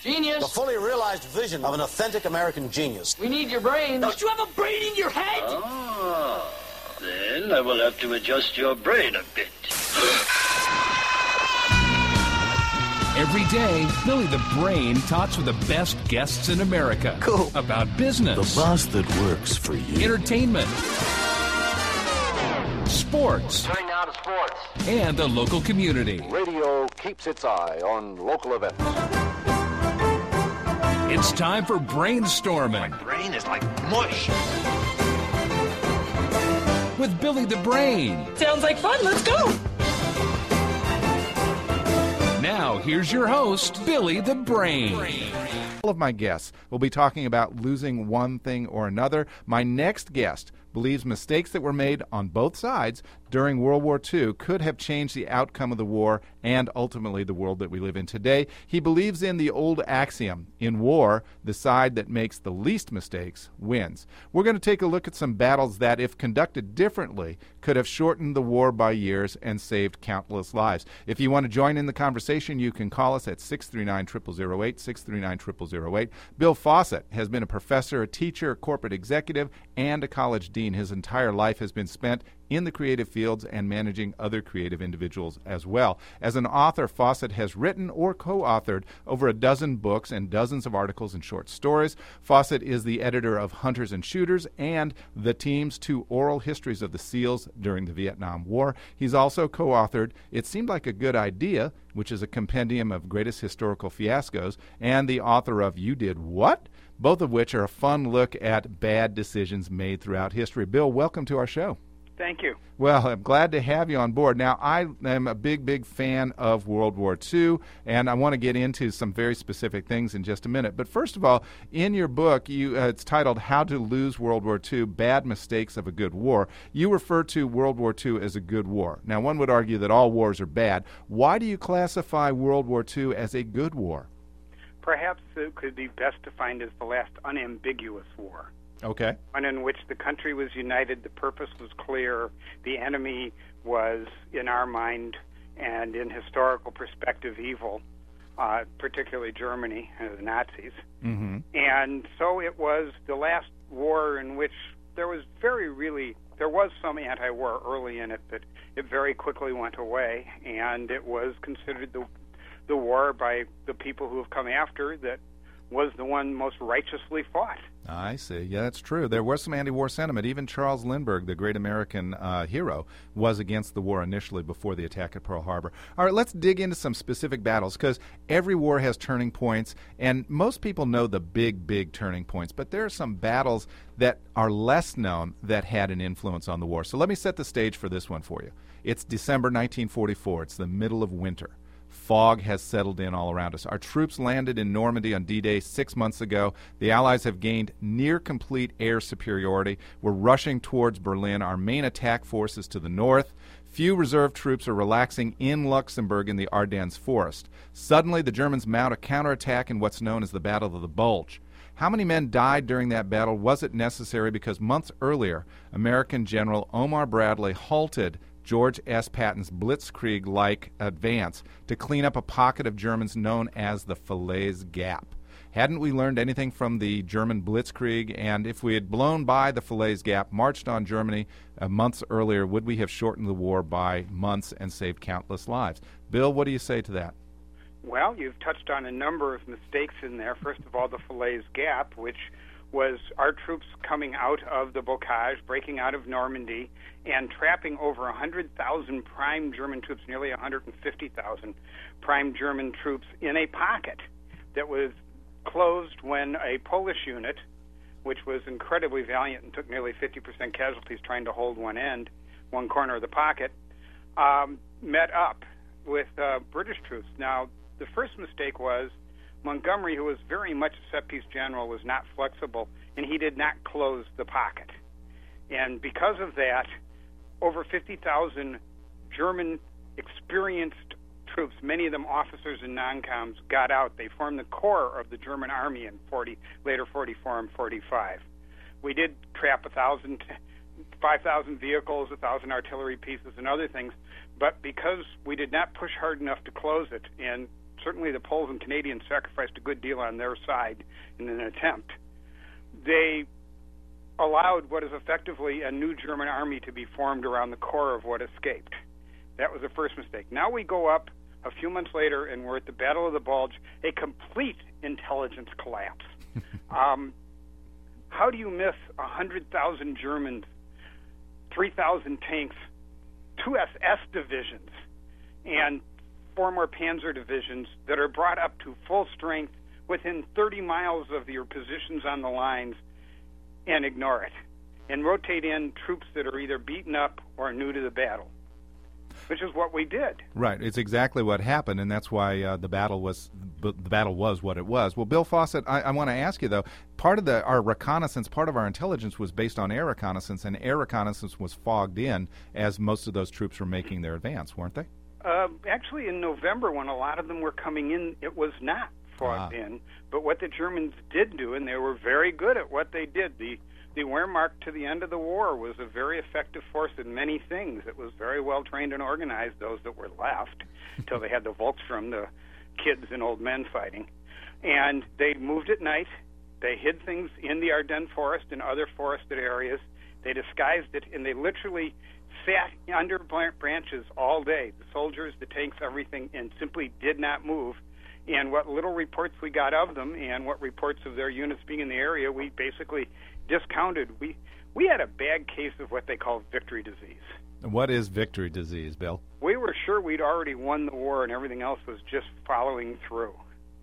Genius. The fully realized vision of an authentic American genius. We need your brain. Don't you have a brain in your head? Ah, then I will have to adjust your brain a bit. Every day, Billy the Brain talks with the best guests in America. Cool. About business. The boss that works for you. Entertainment. Sports. Turning now to sports. And the local community. Radio keeps its eye on local events. It's time for Brainstorming. My brain is like mush. With Billy the Brain. Sounds like fun. Let's go. Now, here's your host, Billy the Brain. All of my guests will be talking about losing one thing or another. My next guest believes mistakes that were made on both sides during World War II could have changed the outcome of the war and ultimately the world that we live in today. He believes in the old axiom, in war, the side that makes the least mistakes wins. We're going to take a look at some battles that, if conducted differently, could have shortened the war by years and saved countless lives. If you want to join in the conversation, you can call us at 639-0008, 639-0008. Bill Fawcett has been a professor, a teacher, a corporate executive, and a college dean. His entire life has been spent in the creative fields and managing other creative individuals as well. As an author, Fawcett has written or co-authored over a dozen books and dozens of articles and short stories. Fawcett is the editor of Hunters and Shooters and The Team's 2 oral histories of the SEALs during the Vietnam War. He's also co-authored It Seemed Like a Good Idea, which is a compendium of greatest historical fiascos, and the author of You Did What?, both of which are a fun look at bad decisions made throughout history. Bill, welcome to our show. Thank you. Well, I'm glad to have you on board. Now, I am a big fan of World War II, and I want to get into some very specific things in just a minute. But first of all, in your book, it's titled How to Lose World War II, Bad Mistakes of a Good War. You refer to World War II as a good war. Now, one would argue that all wars are bad. Why do you classify World War II as a good war? Perhaps it could be best defined as the last unambiguous war. Okay. One in which the country was united, the purpose was clear, the enemy was, in our mind and in historical perspective, evil, particularly Germany, the Nazis. Mm-hmm. And so it was the last war in which there was some anti-war early in it, but it very quickly went away, and it was considered the war by the people who have come after that was the one most righteously fought. I see. Yeah, that's true. There was some anti-war sentiment. Even Charles Lindbergh, the great American hero, was against the war initially before the attack at Pearl Harbor. All right, let's dig into some specific battles, because every war has turning points, and most people know the big turning points, but there are some battles that are less known that had an influence on the war. So let me set the stage for this one for you. It's December 1944. It's the middle of winter. Fog has settled in all around us. Our troops landed in Normandy on D-Day 6 months ago. The Allies have gained near-complete air superiority. We're rushing towards Berlin. Our main attack force is to the north. Few reserve troops are relaxing in Luxembourg in the Ardennes forest. Suddenly, the Germans mount a counterattack in what's known as the Battle of the Bulge. How many men died during that battle? Was it necessary? Because months earlier, American General Omar Bradley halted George S. Patton's blitzkrieg-like advance to clean up a pocket of Germans known as the Falaise Gap. Hadn't we learned anything from the German blitzkrieg? And if we had blown by the Falaise Gap, marched on Germany months earlier, would we have shortened the war by months and saved countless lives? Bill, what do you say to that? Well, you've touched on a number of mistakes in there. First of all, the Falaise Gap, which was our troops coming out of the Bocage, breaking out of Normandy, and trapping over 100,000 prime German troops, nearly 150,000 prime German troops in a pocket that was closed when a Polish unit, which was incredibly valiant and took nearly 50% casualties trying to hold one corner of the pocket, met up with British troops. Now, the first mistake was Montgomery, who was very much a set-piece general, was not flexible, and he did not close the pocket. And because of that, over 50,000 German experienced troops, many of them officers and non-coms, got out. They formed the core of the German army in later 44 and 45. We did trap 5,000 vehicles, 1,000 artillery pieces, and other things, but because we did not push hard enough to close it and certainly the Poles and Canadians sacrificed a good deal on their side in an attempt. They allowed what is effectively a new German army to be formed around the core of what escaped. That was the first mistake. Now we go up a few months later, and we're at the Battle of the Bulge, a complete intelligence collapse. How do you miss 100,000 Germans, 3,000 tanks, 2 SS divisions, and 4 more Panzer divisions that are brought up to full strength within 30 miles of your positions on the lines, and ignore it, and rotate in troops that are either beaten up or new to the battle, which is what we did. Right. It's exactly what happened, and that's why the battle was what it was. Well, Bill Fawcett, I want to ask you, though, part of our reconnaissance, part of our intelligence was based on air reconnaissance, and air reconnaissance was fogged in as most of those troops were making their advance, weren't they? Actually, in November, when a lot of them were coming in, it was not fogged in. But what the Germans did do, and they were very good at what they did, the Wehrmacht to the end of the war was a very effective force in many things. It was very well trained and organized, those that were left, until they had the Volkssturm, the kids and old men fighting. And they moved at night. They hid things in the Ardennes forest and other forested areas. They disguised it, and they literally sat under branches all day, the soldiers, the tanks, everything, and simply did not move. And what little reports we got of them and what reports of their units being in the area, we basically discounted. We had a bad case of what they call victory disease. What is victory disease, Bill? We were sure we'd already won the war and everything else was just following through.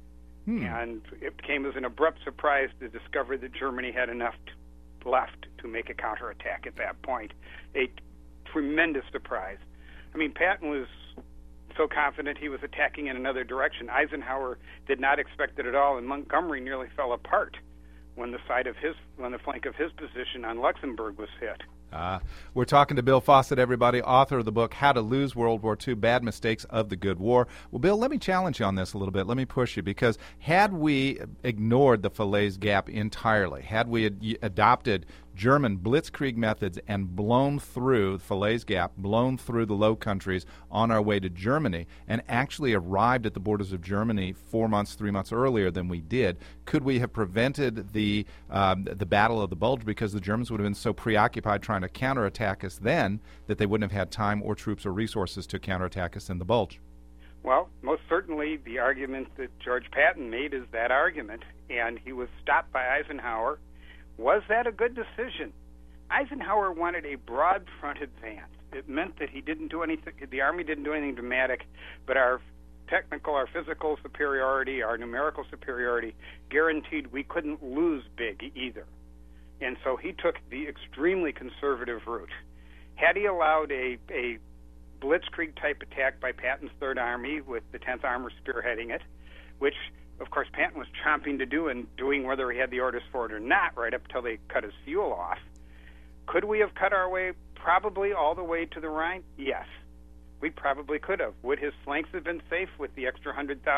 And it came as an abrupt surprise to discover that Germany had enough left to make a counterattack at that point. A tremendous surprise. I mean, Patton was so confident he was attacking in another direction. Eisenhower did not expect it at all, and Montgomery nearly fell apart when the flank of his position on Luxembourg was hit. We're talking to Bill Fawcett, everybody, author of the book, How to Lose World War II, Bad Mistakes of the Good War. Well, Bill, let me challenge you on this a little bit. Let me push you, because had we ignored the Falaise Gap entirely, had we adopted German blitzkrieg methods and blown through Falaise Gap, blown through the Low Countries on our way to Germany, and actually arrived at the borders of Germany 3 months earlier than we did, could we have prevented the Battle of the Bulge, because the Germans would have been so preoccupied trying to counterattack us then that they wouldn't have had time or troops or resources to counterattack us in the Bulge? Well, most certainly the argument that George Patton made is that argument, and he was stopped by Eisenhower. Was that a good decision? Eisenhower wanted a broad front advance. It meant that he didn't do anything, the Army didn't do anything dramatic, but our technical, our physical superiority, our numerical superiority guaranteed we couldn't lose big either. And so he took the extremely conservative route. Had he allowed a blitzkrieg-type attack by Patton's Third Army with the 10th Armor spearheading it, which, of course, Patton was chomping to do and doing whether he had the orders for it or not right up until they cut his fuel off, could we have cut our way probably all the way to the Rhine? Yes. We probably could have. Would his flanks have been safe with the extra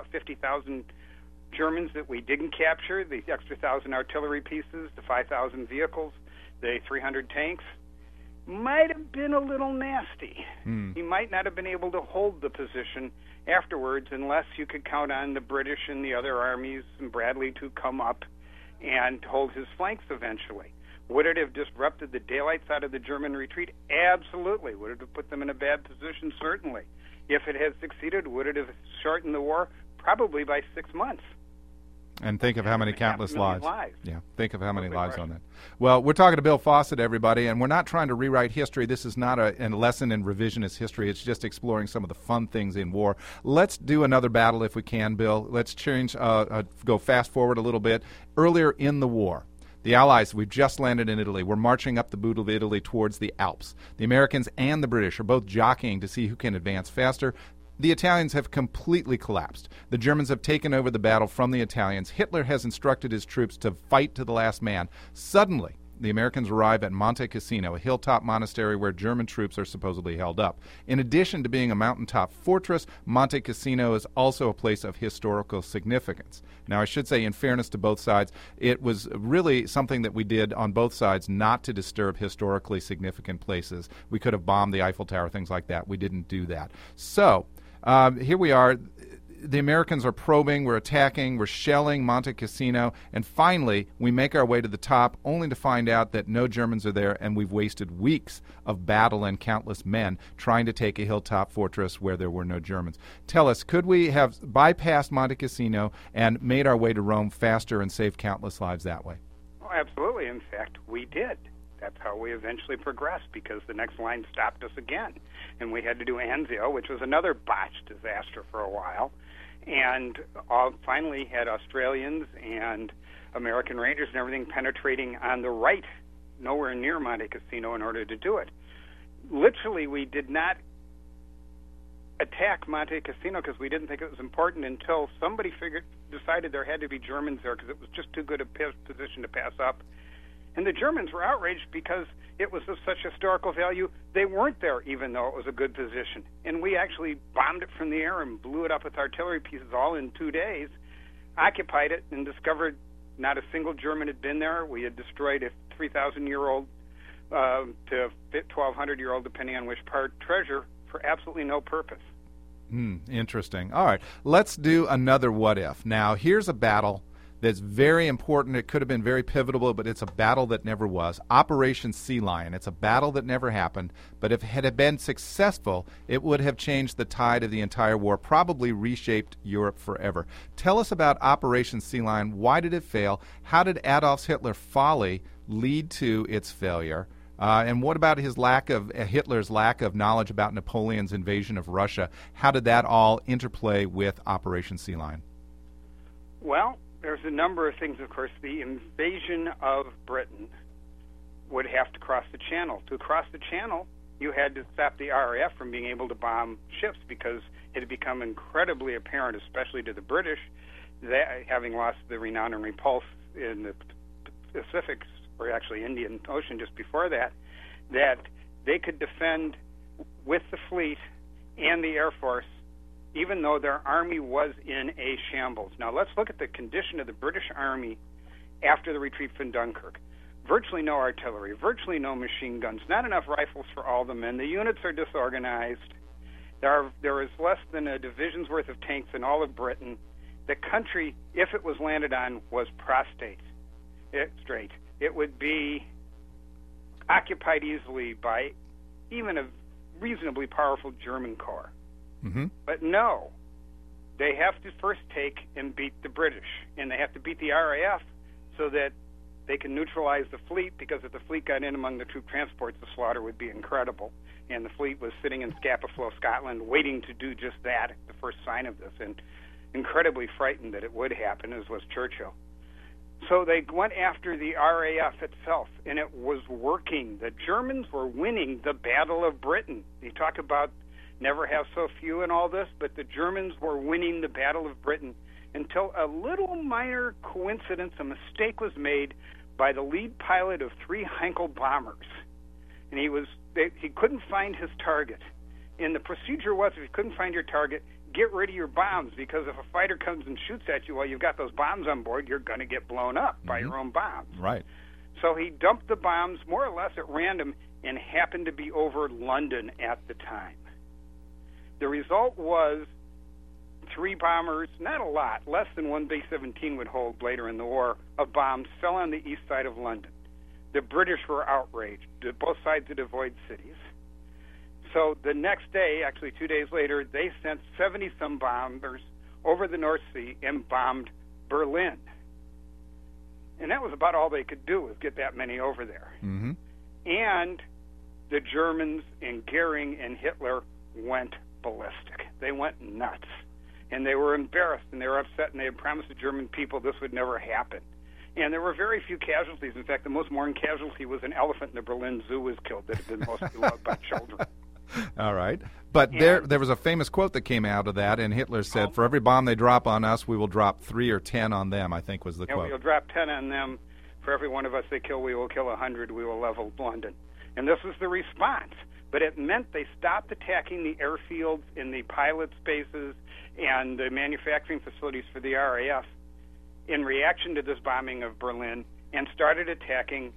50,000 Germans that we didn't capture, the extra 1,000 artillery pieces, the 5,000 vehicles, the 300 tanks? Might have been a little nasty. He might not have been able to hold the position afterwards unless you could count on the British and the other armies and Bradley to come up and hold his flanks eventually. Would it have disrupted the daylights out of the German retreat? Absolutely. Would it have put them in a bad position? Certainly. If it had succeeded, would it have shortened the war? Probably by 6 months. And think of how many countless lives. Yeah, think of how many lives on that. Well, we're talking to Bill Fawcett, everybody, and we're not trying to rewrite history. This is not a lesson in revisionist history. It's just exploring some of the fun things in war. Let's do another battle if we can, Bill. Let's change, go fast forward a little bit. Earlier in the war, the Allies, we've just landed in Italy. We're marching up the boot of Italy towards the Alps. The Americans and the British are both jockeying to see who can advance faster. The Italians have completely collapsed. The Germans have taken over the battle from the Italians. Hitler has instructed his troops to fight to the last man. Suddenly, the Americans arrive at Monte Cassino, a hilltop monastery where German troops are supposedly held up. In addition to being a mountaintop fortress, Monte Cassino is also a place of historical significance. Now, I should say, in fairness to both sides, it was really something that we did on both sides not to disturb historically significant places. We could have bombed the Eiffel Tower, things like that. We didn't do that. So, here we are. the Americans are probing, we're attacking, we're shelling Monte Cassino, and finally we make our way to the top only to find out that no Germans are there, and we've wasted weeks of battle and countless men trying to take a hilltop fortress where there were no Germans. Tell us, could we have bypassed Monte Cassino and made our way to Rome faster and saved countless lives that way? Oh, absolutely. In fact, we did. That's how we eventually progressed, because the next line stopped us again. And we had to do Anzio, which was another botched disaster for a while. And finally had Australians and American Rangers and everything penetrating on the right, nowhere near Monte Cassino, in order to do it. Literally, we did not attack Monte Cassino because we didn't think it was important until somebody decided there had to be Germans there because it was just too good a position to pass up. And the Germans were outraged because it was of such historical value. They weren't there, even though it was a good position. And we actually bombed it from the air and blew it up with artillery pieces all in 2 days, occupied it, and discovered not a single German had been there. We had destroyed a 3,000-year-old to 1,200-year-old, depending on which part, treasure for absolutely no purpose. Interesting. All right, let's do another what if. Now, here's a battle that's very important. It could have been very pivotal, but it's a battle that never was. Operation Sea Lion. It's a battle that never happened, but if it had been successful, it would have changed the tide of the entire war, probably reshaped Europe forever. Tell us about Operation Sea Lion. Why did it fail? How did Adolf Hitler's folly lead to its failure? And what about Hitler's lack of knowledge about Napoleon's invasion of Russia? How did that all interplay with Operation Sea Lion? Well, there's a number of things, of course. The invasion of Britain would have to cross the channel. To cross the channel, you had to stop the RAF from being able to bomb ships because it had become incredibly apparent, especially to the British, that having lost the Renown and Repulse in the Pacific, or actually Indian Ocean just before that, that they could defend with the fleet and the Air Force, even though their army was in a shambles. Now, let's look at the condition of the British Army after the retreat from Dunkirk. Virtually no artillery, virtually no machine guns, not enough rifles for all the men. The units are disorganized. There is less than a division's worth of tanks in all of Britain. The country, if it was landed on, was prostrate. It would be occupied easily by even a reasonably powerful German corps. Mm-hmm. But no, they have to first take and beat the British, and they have to beat the RAF so that they can neutralize the fleet, because if the fleet got in among the troop transports, the slaughter would be incredible. And the fleet was sitting in Scapa Flow, Scotland, waiting to do just that, the first sign of this, and incredibly frightened that it would happen, as was Churchill. So they went after the RAF itself, and it was working. The Germans were winning the Battle of Britain. You talk about never have so few and all this, but the Germans were winning the Battle of Britain until a little minor coincidence, a mistake was made by the lead pilot of 3 Heinkel bombers. And he couldn't find his target. And the procedure was, if you couldn't find your target, get rid of your bombs, because if a fighter comes and shoots at you while you've got those bombs on board, you're going to get blown up by your own bombs. Right. So he dumped the bombs more or less at random and happened to be over London at the time. The result was 3 bombers, not a lot, less than one B-17 would hold later in the war, of bombs fell on the east side of London. The British were outraged. Both sides had avoided cities. So the next day, actually 2 days later, they sent 70-some bombers over the North Sea and bombed Berlin. And that was about all they could do, was get that many over there. Mm-hmm. And the Germans and Goering and Hitler went ballistic. They went nuts. And they were embarrassed, and they were upset, and they had promised the German people this would never happen. And there were very few casualties. In fact, the most mourned casualty was an elephant in the Berlin Zoo was killed that had been mostly loved by children. All right. But there was a famous quote that came out of that, and Hitler said, for every bomb they drop on us, we will drop 3 or 10 on them, I think was the quote. We will drop 10 on them. For every one of us they kill, we will kill 100. We will level London. And this was the response. But it meant they stopped attacking the airfields and the pilot spaces and the manufacturing facilities for the RAF in reaction to this bombing of Berlin, and started attacking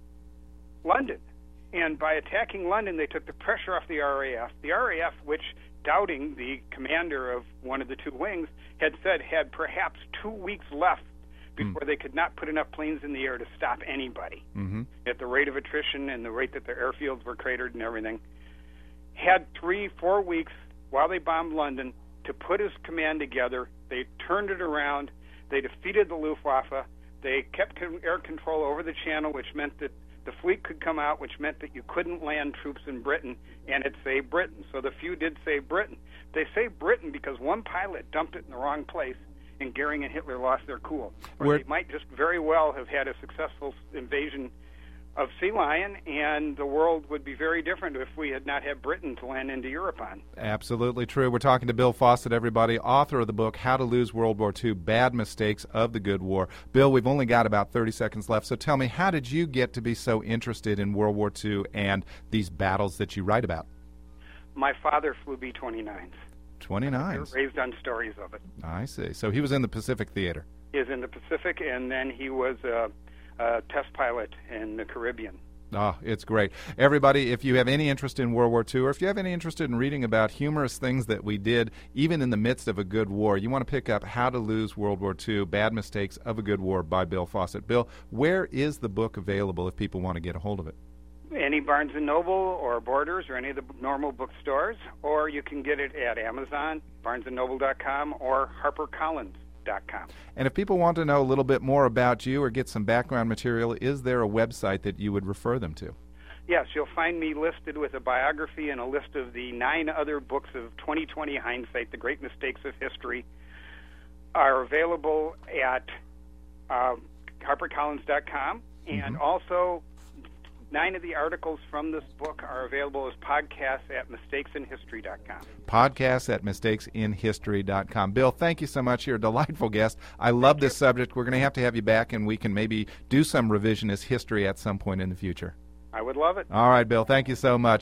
London. And by attacking London, they took the pressure off the RAF, which Dowding, the commander of one of the two wings, had said had perhaps 2 weeks left before they could not put enough planes in the air to stop anybody. At the rate of attrition and the rate that their airfields were cratered and everything. Had 3-4 weeks while they bombed London to put his command together. They turned it around. They defeated the Luftwaffe. They kept air control over the channel, which meant that the fleet could come out, which meant that you couldn't land troops in Britain, and it saved Britain. So the few did save Britain. They saved Britain because one pilot dumped it in the wrong place, and Goering and Hitler lost their cool. Or they might just very well have had a successful invasion of Sea Lion, and the world would be very different if we had not had Britain to land into Europe on. Absolutely true. We're talking to Bill Fawcett, everybody, author of the book, How to Lose World War II, Bad Mistakes of the Good War. Bill, we've only got about 30 seconds left, so tell me, how did you get to be so interested in World War II and these battles that you write about? My father flew B-29s. 29s? Raised on stories of it. I see. So he was in the Pacific Theater. He was in the Pacific, and then he was a test pilot in the Caribbean. Oh, it's great. Everybody, if you have any interest in World War II, or if you have any interest in reading about humorous things that we did, even in the midst of a good war, you want to pick up How to Lose World War II, Bad Mistakes of a Good War by Bill Fawcett. Bill, where is the book available if people want to get a hold of it? Any Barnes & Noble or Borders or any of the normal bookstores, or you can get it at Amazon, BarnesandNoble.com, or HarperCollins.com. And if people want to know a little bit more about you or get some background material, is there a website that you would refer them to? Yes, you'll find me listed with a biography and a list of the 9 other books of 2020 hindsight, the great mistakes of history, are available at HarperCollins.com, and also 9 of the articles from this book are available as podcasts at mistakesinhistory.com. Podcasts at mistakesinhistory.com. Bill, thank you so much. You're a delightful guest. I love this subject. We're going to have you back, and we can maybe do some revisionist history at some point in the future. I would love it. All right, Bill. Thank you so much.